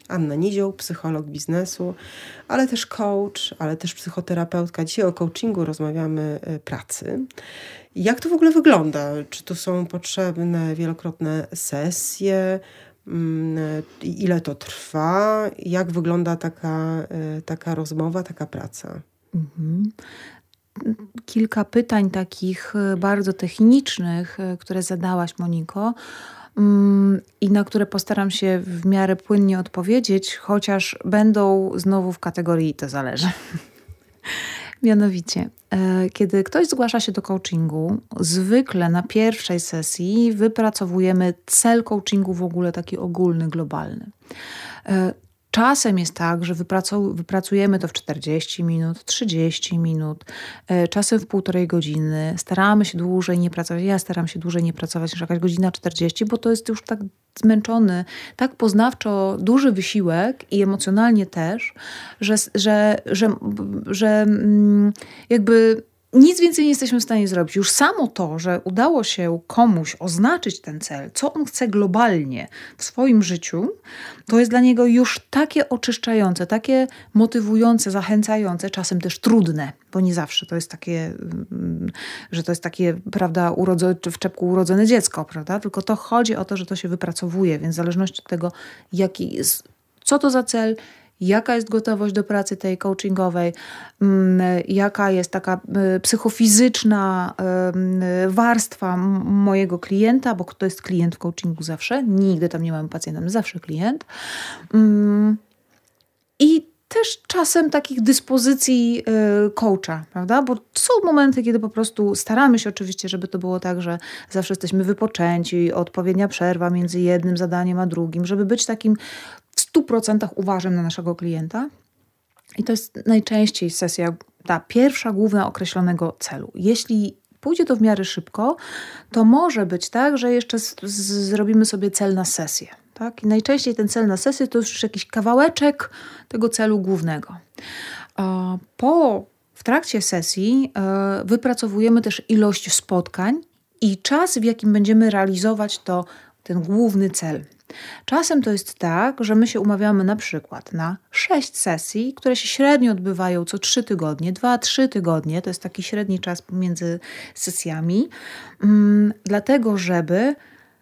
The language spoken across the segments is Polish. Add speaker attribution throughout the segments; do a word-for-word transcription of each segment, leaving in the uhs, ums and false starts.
Speaker 1: Anna Nizioł, psycholog biznesu, ale też coach, ale też psychoterapeutka. Dzisiaj o coachingu rozmawiamy pracy. Jak to w ogóle wygląda? Czy tu są potrzebne wielokrotne sesje? Ile to trwa? Jak wygląda taka, taka rozmowa, taka praca?
Speaker 2: Mhm. Kilka pytań takich bardzo technicznych, które zadałaś, Moniko, i na które postaram się w miarę płynnie odpowiedzieć, chociaż będą znowu w kategorii to zależy. Mianowicie, kiedy ktoś zgłasza się do coachingu, zwykle na pierwszej sesji wypracowujemy cel coachingu w ogóle taki ogólny, globalny. Czasem jest tak, że wypracu- wypracujemy to w czterdzieści minut, trzydzieści minut, czasem w półtorej godziny. Staramy się dłużej nie pracować. Ja staram się dłużej nie pracować niż jakaś godzina czterdzieści, bo to jest już tak zmęczony, tak poznawczo duży wysiłek i emocjonalnie też, że, że, że, że jakby nic więcej nie jesteśmy w stanie zrobić. Już samo to, że udało się komuś oznaczyć ten cel, co on chce globalnie w swoim życiu, to jest dla niego już takie oczyszczające, takie motywujące, zachęcające, czasem też trudne, bo nie zawsze to jest takie, że to jest takie, prawda, urodzo- w czepku urodzone dziecko, prawda? Tylko to chodzi o to, że to się wypracowuje, więc w zależności od tego, jaki jest, co to za cel, jaka jest gotowość do pracy tej coachingowej, jaka jest taka psychofizyczna warstwa mojego klienta, bo to jest klient w coachingu zawsze, nigdy tam nie mamy pacjenta, zawsze klient. I też czasem takich dyspozycji coacha, prawda? Bo są momenty, kiedy po prostu staramy się oczywiście, żeby to było tak, że zawsze jesteśmy wypoczęci, odpowiednia przerwa między jednym zadaniem a drugim, żeby być takim w stu procentach uważnym na naszego klienta. I to jest najczęściej sesja, ta pierwsza główna określonego celu. Jeśli pójdzie to w miarę szybko, to może być tak, że jeszcze z, z, zrobimy sobie cel na sesję. Tak? I najczęściej ten cel na sesję to już jakiś kawałeczek tego celu głównego. Po, w trakcie sesji wypracowujemy też ilość spotkań i czas, w jakim będziemy realizować to, ten główny cel. Czasem to jest tak, że my się umawiamy na przykład na sześć sesji, które się średnio odbywają co trzy tygodnie, dwa, trzy tygodnie, to jest taki średni czas pomiędzy sesjami, um, dlatego żeby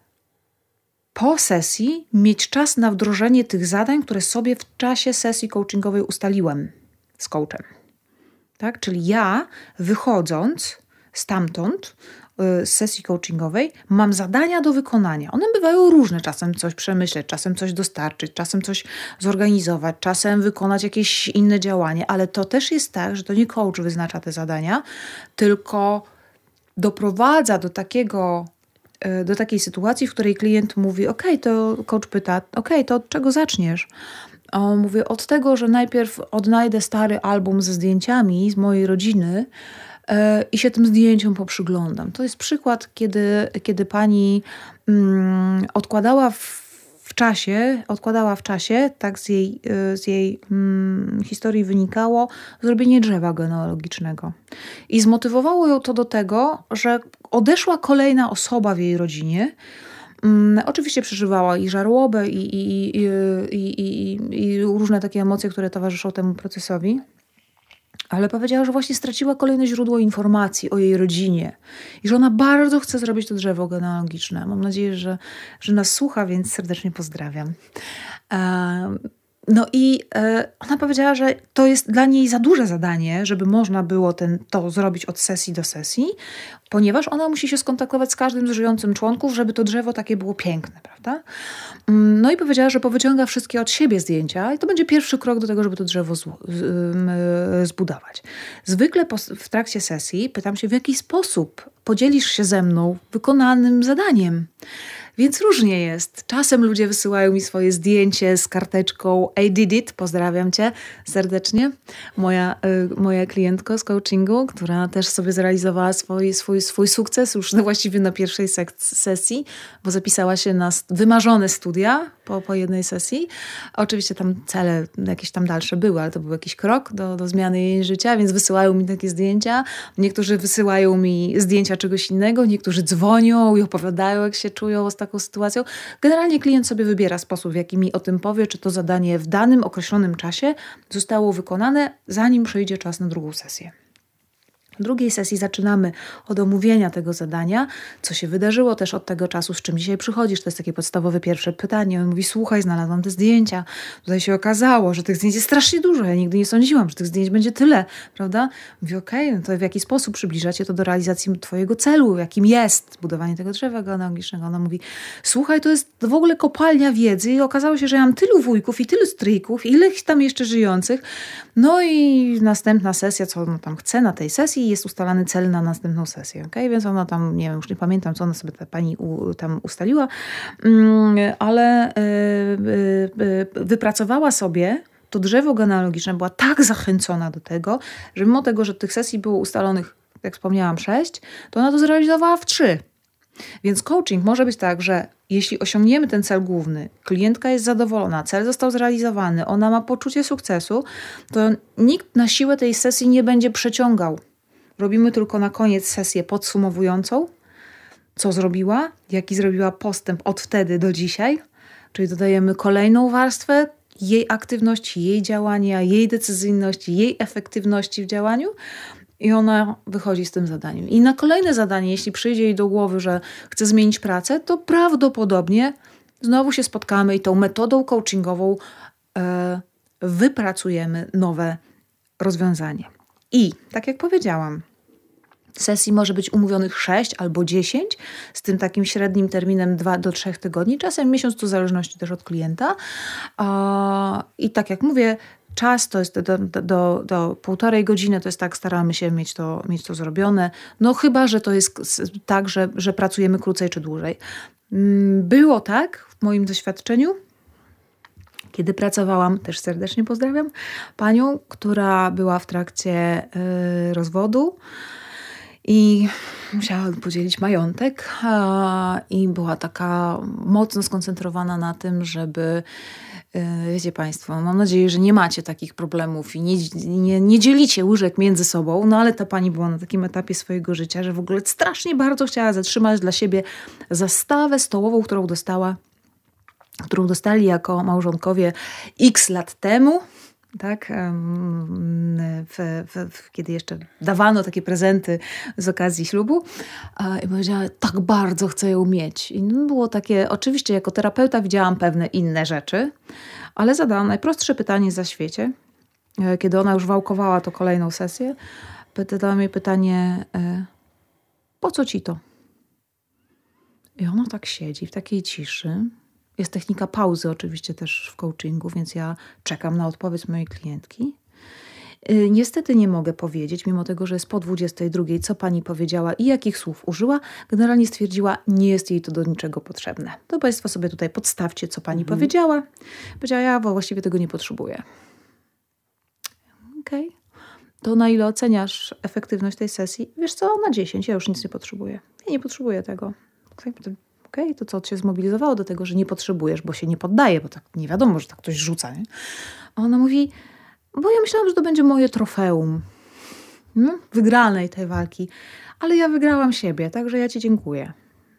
Speaker 2: po sesji mieć czas na wdrożenie tych zadań, które sobie w czasie sesji coachingowej ustaliłem z coachem. Tak? Czyli ja wychodząc stamtąd, z sesji coachingowej, mam zadania do wykonania. One bywają różne. Czasem coś przemyśleć, czasem coś dostarczyć, czasem coś zorganizować, czasem wykonać jakieś inne działanie, ale to też jest tak, że to nie coach wyznacza te zadania, tylko doprowadza do takiego, do takiej sytuacji, w której klient mówi, ok, to coach pyta, ok, to od czego zaczniesz? On mówi, od tego, że najpierw odnajdę stary album ze zdjęciami z mojej rodziny i się tym zdjęciom poprzyglądam. To jest przykład, kiedy, kiedy pani mm, odkładała w, w czasie, odkładała w czasie, tak z jej, z jej mm, historii wynikało, zrobienie drzewa genealogicznego. I zmotywowało ją to do tego, że odeszła kolejna osoba w jej rodzinie. Mm, oczywiście przeżywała i żarłobę, i, i, i, i, i, i różne takie emocje, które towarzyszą temu procesowi. Ale powiedziała, że właśnie straciła kolejne źródło informacji o jej rodzinie i że ona bardzo chce zrobić to drzewo genealogiczne. Mam nadzieję, że, że nas słucha, więc serdecznie pozdrawiam. No i ona powiedziała, że to jest dla niej za duże zadanie, żeby można było ten, to zrobić od sesji do sesji, ponieważ ona musi się skontaktować z każdym z żyjącym członków, żeby to drzewo takie było piękne, prawda? No i powiedziała, że powyciąga wszystkie od siebie zdjęcia i to będzie pierwszy krok do tego, żeby to drzewo zbudować. Zwykle w trakcie sesji pytam się, w jaki sposób podzielisz się ze mną wykonanym zadaniem. Więc różnie jest. Czasem ludzie wysyłają mi swoje zdjęcie z karteczką I did it, pozdrawiam Cię serdecznie. Moja, y, moja klientka z coachingu, która też sobie zrealizowała swój, swój, swój sukces już właściwie na pierwszej sek- sesji, bo zapisała się na wymarzone studia po, po jednej sesji. Oczywiście tam cele jakieś tam dalsze były, ale to był jakiś krok do, do zmiany jej życia, więc wysyłają mi takie zdjęcia. Niektórzy wysyłają mi zdjęcia czegoś innego, niektórzy dzwonią i opowiadają, jak się czują ostatnio taką sytuacją. Generalnie klient sobie wybiera sposób, w jaki mi o tym powie, czy to zadanie w danym określonym czasie zostało wykonane, zanim przyjdzie czas na drugą sesję. W drugiej sesji zaczynamy od omówienia tego zadania, co się wydarzyło też od tego czasu, z czym dzisiaj przychodzisz. To jest takie podstawowe pierwsze pytanie. On mówi, słuchaj, znalazłam te zdjęcia. Tutaj się okazało, że tych zdjęć jest strasznie dużo. Ja nigdy nie sądziłam, że tych zdjęć będzie tyle, prawda? Mówi, okej, okay, no to w jaki sposób przybliżacie to do realizacji twojego celu, jakim jest budowanie tego drzewa genealogicznego. Ona mówi, słuchaj, to jest w ogóle kopalnia wiedzy i okazało się, że ja mam tylu wujków i tylu stryjków, ile tam jeszcze żyjących. No i następna sesja, co ona tam chce na tej sesji, jest ustalany cel na następną sesję. Okay? Więc ona tam, nie wiem, już nie pamiętam, co ona sobie ta pani u, tam ustaliła, ale wypracowała sobie to drzewo genealogiczne, była tak zachęcona do tego, że mimo tego, że tych sesji było ustalonych, jak wspomniałam, sześć, to ona to zrealizowała w trzy. Więc coaching może być tak, że jeśli osiągniemy ten cel główny, klientka jest zadowolona, cel został zrealizowany, ona ma poczucie sukcesu, to nikt na siłę tej sesji nie będzie przeciągał. Robimy tylko na koniec sesję podsumowującą, co zrobiła, jaki zrobiła postęp od wtedy do dzisiaj, czyli dodajemy kolejną warstwę jej aktywności, jej działania, jej decyzyjności, jej efektywności w działaniu i ona wychodzi z tym zadaniem. I na kolejne zadanie, jeśli przyjdzie jej do głowy, że chce zmienić pracę, to prawdopodobnie znowu się spotkamy i tą metodą coachingową e, wypracujemy nowe rozwiązanie. I tak jak powiedziałam, sesji może być umówionych sześć albo dziesięć, z tym takim średnim terminem dwa do trzech tygodni, czasem miesiąc, to w zależności też od klienta. I tak jak mówię, czas to jest do, do, do, do półtorej godziny, to jest tak, staramy się mieć to, mieć to zrobione. No chyba, że to jest tak, że, że pracujemy krócej czy dłużej. Było tak w moim doświadczeniu, kiedy pracowałam, też serdecznie pozdrawiam, panią, która była w trakcie y, rozwodu i musiała podzielić majątek a, i była taka mocno skoncentrowana na tym, żeby, y, wiecie Państwo, mam nadzieję, że nie macie takich problemów i nie, nie, nie dzielicie łyżek między sobą, no ale ta pani była na takim etapie swojego życia, że w ogóle strasznie bardzo chciała zatrzymać dla siebie zastawę stołową, którą dostała którą dostali jako małżonkowie x lat temu, tak, w, w, w, kiedy jeszcze dawano takie prezenty z okazji ślubu i powiedziała, tak bardzo chcę ją mieć. I było takie, oczywiście jako terapeuta widziałam pewne inne rzeczy, ale zadałam najprostsze pytanie za świecie, kiedy ona już wałkowała to kolejną sesję, zadałam jej pytanie, po co ci to? I ona tak siedzi w takiej ciszy. Jest technika pauzy oczywiście też w coachingu, więc ja czekam na odpowiedź mojej klientki. Yy, niestety nie mogę powiedzieć, mimo tego, że jest po dwudziestej drugiej, co pani powiedziała i jakich słów użyła. Generalnie stwierdziła, nie jest jej to do niczego potrzebne. To Państwo sobie tutaj podstawcie, co pani mhm. powiedziała. Powiedziała, ja właściwie tego nie potrzebuję. Okej. Okay. To na ile oceniasz efektywność tej sesji? Wiesz co, na dziesięć, ja już nic nie potrzebuję. Ja nie potrzebuję tego. Okej, okay, to co cię zmobilizowało do tego, że nie potrzebujesz, bo się nie poddaje, bo tak nie wiadomo, że tak ktoś rzuca. Nie? A ona mówi, bo ja myślałam, że to będzie moje trofeum hmm? wygranej tej walki, ale ja wygrałam siebie, także ja ci dziękuję.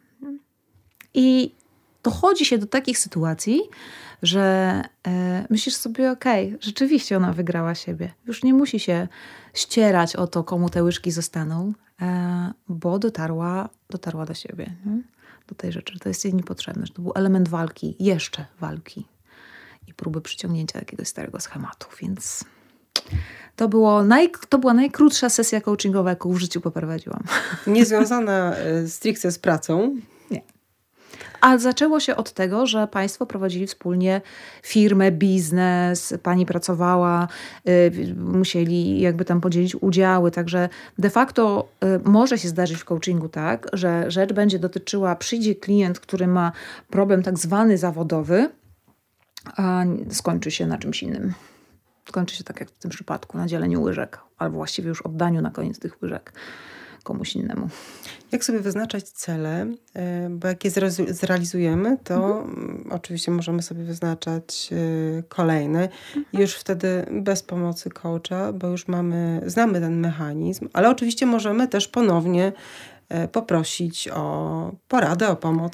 Speaker 2: I dochodzi się do takich sytuacji, że e, myślisz sobie, okej, okay, rzeczywiście ona wygrała siebie. Już nie musi się ścierać o to, komu te łyżki zostaną, e, bo dotarła, dotarła do siebie. Nie? Do tej rzeczy, że to jest jej niepotrzebne, że to był element walki, jeszcze walki i próby przyciągnięcia jakiegoś starego schematu, więc to, było naj, to była najkrótsza sesja coachingowa, jaką w życiu poprowadziłam.
Speaker 1: Niezwiązana stricte z pracą.
Speaker 2: Nie. A zaczęło się od tego, że Państwo prowadzili wspólnie firmę, biznes, pani pracowała, y, musieli jakby tam podzielić udziały, także de facto y, może się zdarzyć w coachingu tak, że rzecz będzie dotyczyła, przyjdzie klient, który ma problem tak zwany zawodowy, a skończy się na czymś innym. Skończy się tak jak w tym przypadku, na dzieleniu łyżek, albo właściwie już oddaniu na koniec tych łyżek komuś innemu.
Speaker 1: Jak sobie wyznaczać cele? Bo jak je zrealizujemy, to mhm. oczywiście możemy sobie wyznaczać kolejne. Mhm. Już wtedy bez pomocy coacha, bo już mamy, znamy ten mechanizm, ale oczywiście możemy też ponownie poprosić o poradę, o pomoc.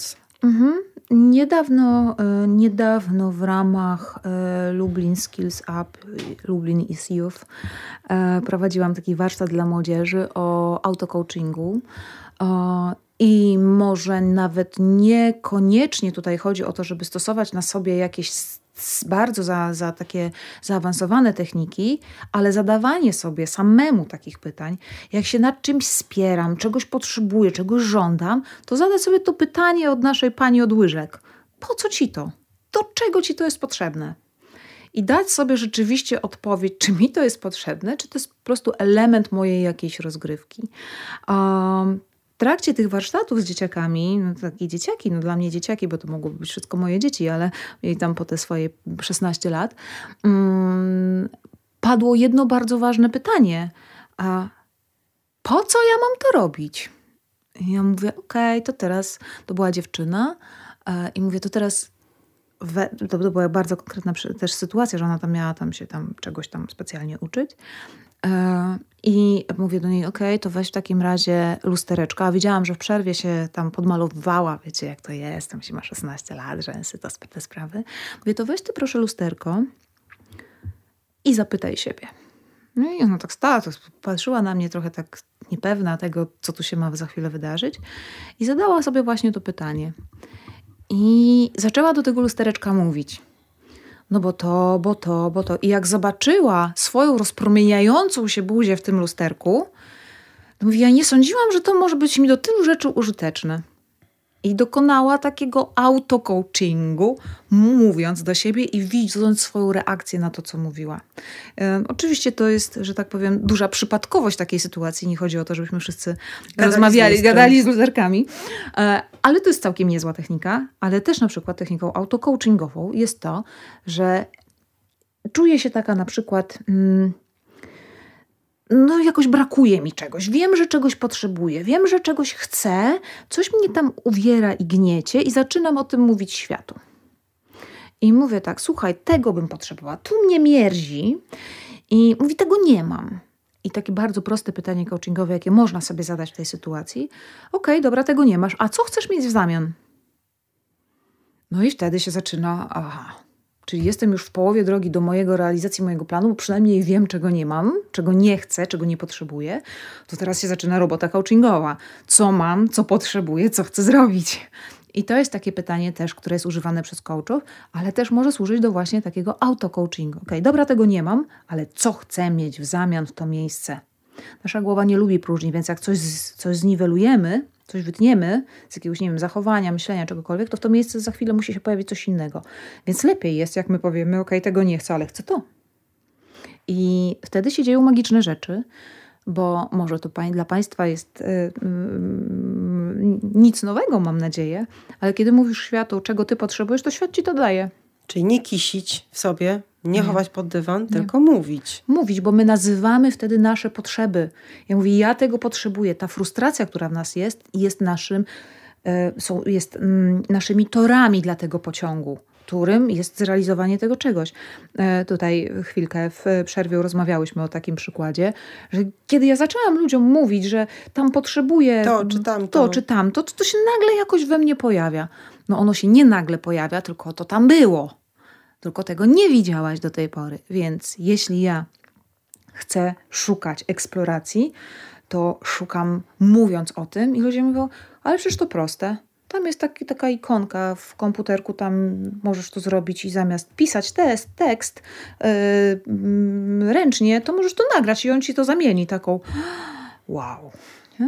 Speaker 2: Mhm. Niedawno, niedawno w ramach Lublin Skills Up, Lublin is Youth, prowadziłam taki warsztat dla młodzieży o autocoachingu. I może nawet niekoniecznie tutaj chodzi o to, żeby stosować na sobie jakieś bardzo za, za takie zaawansowane techniki, ale zadawanie sobie samemu takich pytań, jak się nad czymś spieram, czegoś potrzebuję, czegoś żądam, to zadać sobie to pytanie od naszej pani od łyżek. Po co ci to? Do czego ci to jest potrzebne? I dać sobie rzeczywiście odpowiedź, czy mi to jest potrzebne, czy to jest po prostu element mojej jakiejś rozgrywki. Um, W trakcie tych warsztatów z dzieciakami, no takie dzieciaki, no dla mnie dzieciaki, bo to mogłoby być wszystko moje dzieci, ale mieli tam po te swoje szesnaście lat, um, padło jedno bardzo ważne pytanie. A po co ja mam to robić? I ja mówię, okej, okay, to teraz, to była dziewczyna e, i mówię, to teraz, we, to, to była bardzo konkretna też sytuacja, że ona tam miała tam się tam czegoś tam specjalnie uczyć. I mówię do niej, okej, okay, to weź w takim razie lustereczko. A widziałam, że w przerwie się tam podmalowała, wiecie jak to jest, tam się ma szesnaście lat, rzęsy, to te sprawy. Mówię, to weź ty proszę lusterko i zapytaj siebie. No i ona tak stała, to patrzyła na mnie trochę tak niepewna tego, co tu się ma za chwilę wydarzyć. I zadała sobie właśnie to pytanie. I zaczęła do tego lustereczka mówić. No bo to, bo to, bo to. I jak zobaczyła swoją rozpromieniającą się buzię w tym lusterku, to mówi, ja nie sądziłam, że to może być mi do tylu rzeczy użyteczne. I dokonała takiego autocoachingu, mówiąc do siebie i widząc swoją reakcję na to, co mówiła. E, oczywiście to jest, że tak powiem, duża przypadkowość takiej sytuacji. Nie chodzi o to, żebyśmy wszyscy gadali rozmawiali, z gadali z lusterkami. E, ale to jest całkiem niezła technika. Ale też na przykład techniką autocoachingową jest to, że czuję się taka na przykład... Mm, no jakoś brakuje mi czegoś. Wiem, że czegoś potrzebuję. Wiem, że czegoś chcę. Coś mnie tam uwiera i gniecie i zaczynam o tym mówić światu. I mówię tak, słuchaj, tego bym potrzebowała. Tu mnie mierzi i mówi, tego nie mam. I takie bardzo proste pytanie coachingowe, jakie można sobie zadać w tej sytuacji. Okej, dobra, tego nie masz. A co chcesz mieć w zamian? No i wtedy się zaczyna, aha... Czyli jestem już w połowie drogi do mojego realizacji mojego planu, bo przynajmniej wiem, czego nie mam, czego nie chcę, czego nie potrzebuję. To teraz się zaczyna robota coachingowa. Co mam, co potrzebuję, co chcę zrobić? I to jest takie pytanie też, które jest używane przez coachów, ale też może służyć do właśnie takiego auto-coachingu. Okej, dobra, tego nie mam, ale co chcę mieć w zamian w to miejsce? Nasza głowa nie lubi próżni, więc jak coś, coś zniwelujemy, coś wytniemy z jakiegoś, nie wiem, zachowania, myślenia, czegokolwiek, to w to miejsce za chwilę musi się pojawić coś innego. Więc lepiej jest, jak my powiemy, okej, tego nie chcę, ale chcę to. I wtedy się dzieją magiczne rzeczy, bo może to dla Państwa jest yy, yy, nic nowego, mam nadzieję, ale kiedy mówisz światu, czego Ty potrzebujesz, to świat Ci to daje.
Speaker 1: Czyli nie kisić w sobie, nie, nie. chować pod dywan, nie. tylko mówić.
Speaker 2: Mówić, bo my nazywamy wtedy nasze potrzeby. Ja mówię, ja tego potrzebuję. Ta frustracja, która w nas jest, jest, naszym, y, są, jest y, naszymi torami dla tego pociągu, którym jest zrealizowanie tego czegoś. Y, tutaj chwilkę w przerwie rozmawiałyśmy o takim przykładzie, że kiedy ja zaczęłam ludziom mówić, że tam potrzebuję
Speaker 1: to czy tamto,
Speaker 2: to, czy tamto, to, to się nagle jakoś we mnie pojawia. No ono się nie nagle pojawia, tylko to tam było. Tylko tego nie widziałaś do tej pory. Więc jeśli ja chcę szukać eksploracji, to szukam mówiąc o tym i ludzie mówią, ale przecież to proste. Tam jest taki, taka ikonka w komputerku, tam możesz to zrobić i zamiast pisać test, tekst yy, ręcznie, to możesz to nagrać i on ci to zamieni taką wow. Nie?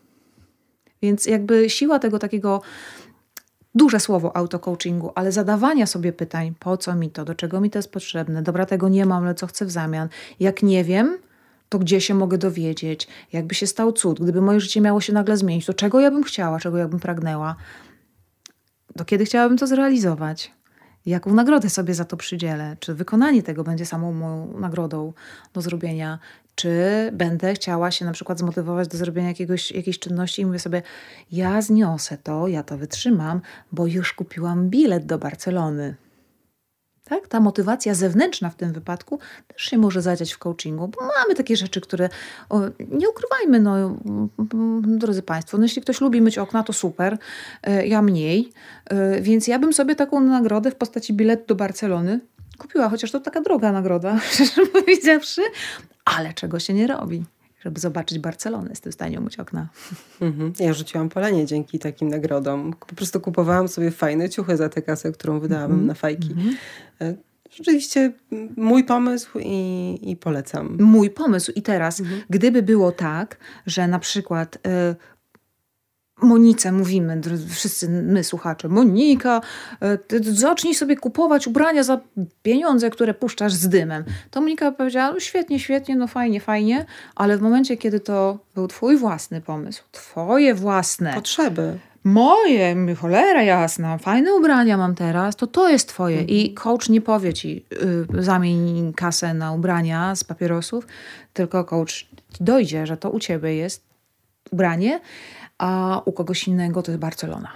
Speaker 2: Więc jakby siła tego takiego duże słowo autocoachingu, ale zadawania sobie pytań, po co mi to, do czego mi to jest potrzebne, dobra, tego nie mam, ale co chcę w zamian. Jak nie wiem, to gdzie się mogę dowiedzieć, jakby się stał cud, gdyby moje życie miało się nagle zmienić, to czego ja bym chciała, czego ja bym pragnęła, to kiedy chciałabym to zrealizować, jaką nagrodę sobie za to przydzielę, czy wykonanie tego będzie samą moją nagrodą do zrobienia, czy będę chciała się na przykład zmotywować do zrobienia jakiegoś, jakiejś czynności i mówię sobie, ja zniosę to, ja to wytrzymam, bo już kupiłam bilet do Barcelony. Tak? Ta motywacja zewnętrzna w tym wypadku też się może zadziać w coachingu, bo mamy takie rzeczy, które o, nie ukrywajmy, no, drodzy Państwo, no, jeśli ktoś lubi myć okna, to super, ja mniej, więc ja bym sobie taką nagrodę w postaci biletu do Barcelony kupiła, chociaż to taka droga nagroda, szczerze powiedziawszy, ale czego się nie robi, żeby zobaczyć Barcelonę, jestem w stanie umyć okna.
Speaker 1: Mhm. Ja rzuciłam palenie dzięki takim nagrodom. Po prostu kupowałam sobie fajne ciuchy za tę kasę, którą wydałam mm-hmm. na fajki. Mm-hmm. Rzeczywiście mój pomysł i, i polecam.
Speaker 2: Mój pomysł. I teraz,
Speaker 1: mhm.
Speaker 2: gdyby było tak, że na przykład y, Monice mówimy, wszyscy my słuchacze, Monika, ty zacznij sobie kupować ubrania za pieniądze, które puszczasz z dymem. To Monika powiedziała, no świetnie, świetnie, no fajnie, fajnie, ale w momencie, kiedy to był twój własny pomysł, twoje własne
Speaker 1: potrzeby,
Speaker 2: moje, cholera jasna, fajne ubrania mam teraz, to to jest twoje. Mhm. I coach nie powie ci, y, zamień kasę na ubrania z papierosów, tylko coach dojdzie, że to u ciebie jest ubranie, a u kogoś innego to jest Barcelona.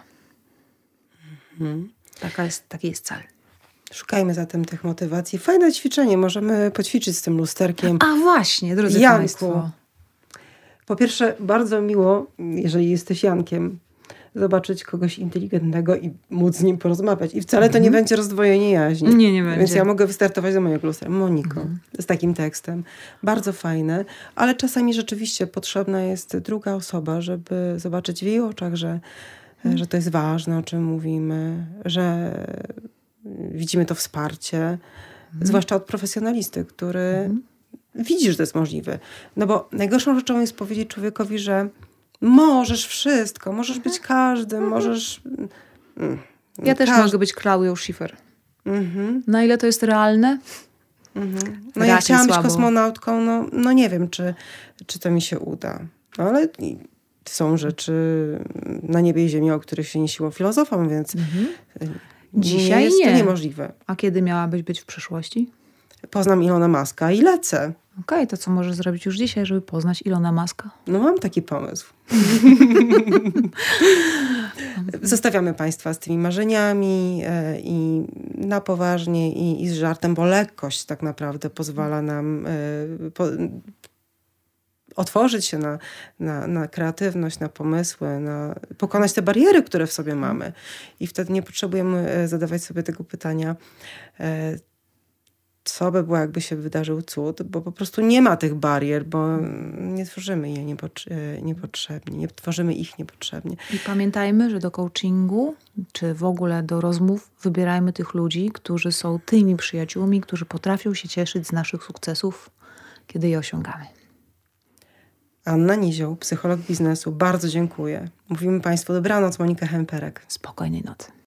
Speaker 2: Mhm. Taka jest, taki jest cel.
Speaker 1: Szukajmy zatem tych motywacji. Fajne ćwiczenie, możemy poćwiczyć z tym lusterkiem.
Speaker 2: A właśnie, drodzy
Speaker 1: Janku,
Speaker 2: Państwo.
Speaker 1: Po pierwsze, bardzo miło, jeżeli jesteś Jankiem, zobaczyć kogoś inteligentnego i móc z nim porozmawiać. I wcale to nie będzie rozdwojenie jaźni.
Speaker 2: Nie, nie będzie.
Speaker 1: Więc ja mogę wystartować do mojego lustra. Moniko, mhm. z takim tekstem. Bardzo fajne, ale czasami rzeczywiście potrzebna jest druga osoba, żeby zobaczyć w jej oczach, że, mhm. że to jest ważne, o czym mówimy, że widzimy to wsparcie, mhm. zwłaszcza od profesjonalisty, który mhm. widzi, że to jest możliwe. No bo najgorszą rzeczą jest powiedzieć człowiekowi, że możesz wszystko, możesz być każdym, mhm. możesz...
Speaker 2: Ja też Każdy... mogę być Claudią Schiffer. Mhm. Na ile to jest realne?
Speaker 1: Mhm. No ja chciałam słabo. być kosmonautką, no, no nie wiem, czy, czy to mi się uda. No ale są rzeczy na niebie i ziemi, o których się nie siło filozofom, więc mhm.
Speaker 2: Dzisiaj
Speaker 1: nie jest
Speaker 2: nie.
Speaker 1: to niemożliwe.
Speaker 2: A kiedy miałabyś być w przyszłości?
Speaker 1: Poznam Ilona Muska i lecę.
Speaker 2: Okej, okay, to co możesz zrobić już dzisiaj, żeby poznać Ilona Muska?
Speaker 1: No mam taki pomysł. Zostawiamy Państwa z tymi marzeniami e, i na poważnie i, i z żartem, bo lekkość tak naprawdę pozwala nam e, po, otworzyć się na, na, na kreatywność, na pomysły, na pokonać te bariery, które w sobie mamy. I wtedy nie potrzebujemy zadawać sobie tego pytania, e, co by było, jakby się wydarzył cud, bo po prostu nie ma tych barier, bo nie tworzymy je niepotrze- niepotrzebnie, nie tworzymy ich niepotrzebnie.
Speaker 2: I pamiętajmy, że do coachingu, czy w ogóle do rozmów wybierajmy tych ludzi, którzy są tymi przyjaciółmi, którzy potrafią się cieszyć z naszych sukcesów, kiedy je osiągamy.
Speaker 1: Anna Nizioł, psycholog biznesu. Bardzo dziękuję. Mówimy Państwu dobranoc, Monika Hemperek.
Speaker 2: Spokojnej nocy.